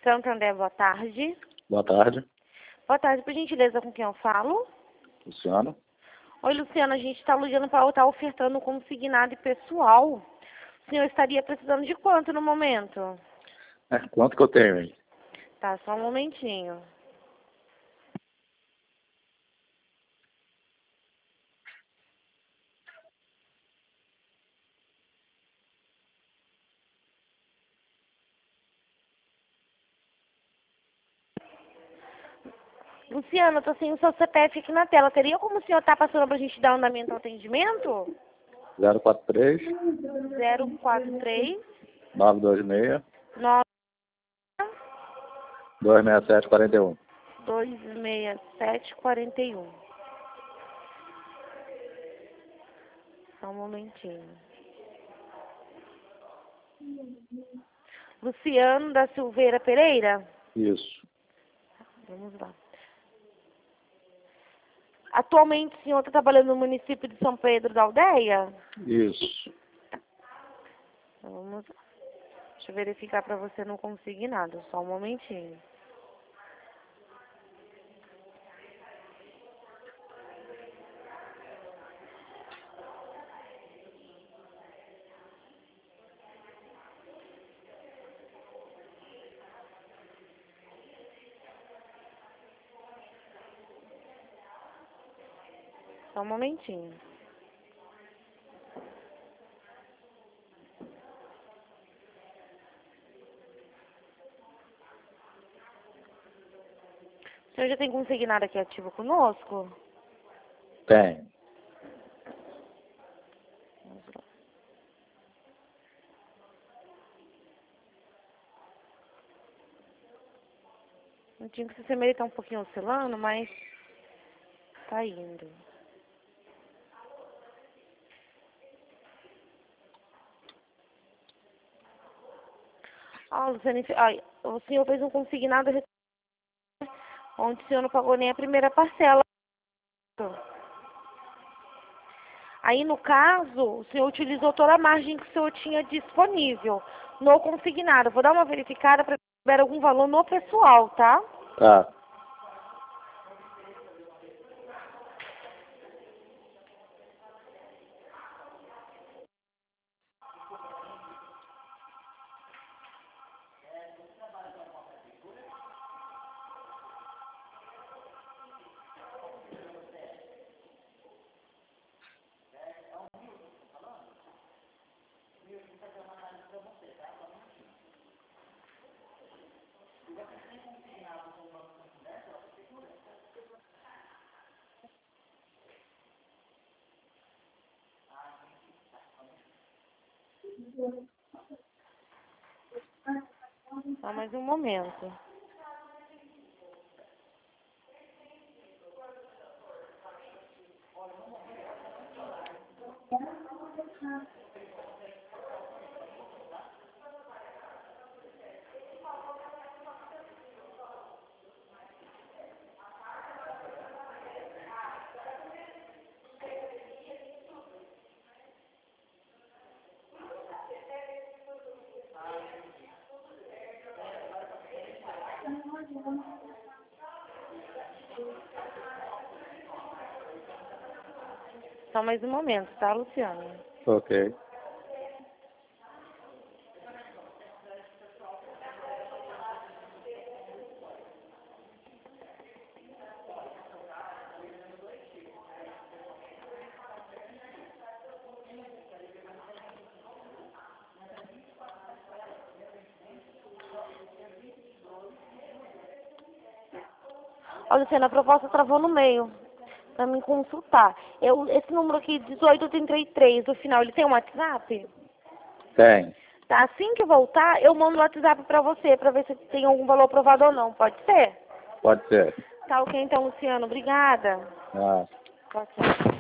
Santander, boa tarde. Boa tarde, Boa tarde, por gentileza, com quem eu falo? Luciano. Oi, Luciano, a gente está ligando para estar ofertando consignado e pessoal. O senhor estaria precisando de quanto no momento? Quanto que eu tenho aí? Tá, só um momentinho. Luciano, eu tô sem o seu CPF aqui na tela. Teria como o senhor estar passando para a gente dar andamento ao atendimento? 043 043 926 9 267 41. 267 41. Só um momentinho. Luciano da Silveira Pereira? Isso, Vamos lá. Atualmente o senhor está trabalhando no município de São Pedro da Aldeia? isso. Vamos lá. Deixa eu verificar para você não conseguir nada. Só um momentinho. Só um momentinho. O senhor já tem consignado aqui ativo conosco? Tem. Vamos lá. Não tinha que o sistema está um pouquinho oscilando, mas tá indo. Luciane, o senhor fez um consignado onde o senhor não pagou nem a primeira parcela. Aí, no caso, o senhor utilizou toda a margem que o senhor tinha disponível no consignado. Vou dar uma verificada para ver algum valor no pessoal, tá? Tá. Só mais um momento. Só mais um momento, tá, Luciano? Ok. Ó, Luciano, a proposta travou no meio para me consultar. Esse número aqui, 1833, o final, ele tem um WhatsApp? Tem. Tá, assim que voltar, eu mando o WhatsApp para você, para ver se tem algum valor aprovado ou não. Pode ser? Pode ser. Tá ok, então, Luciano. Obrigada. Ah. Tchau, tchau.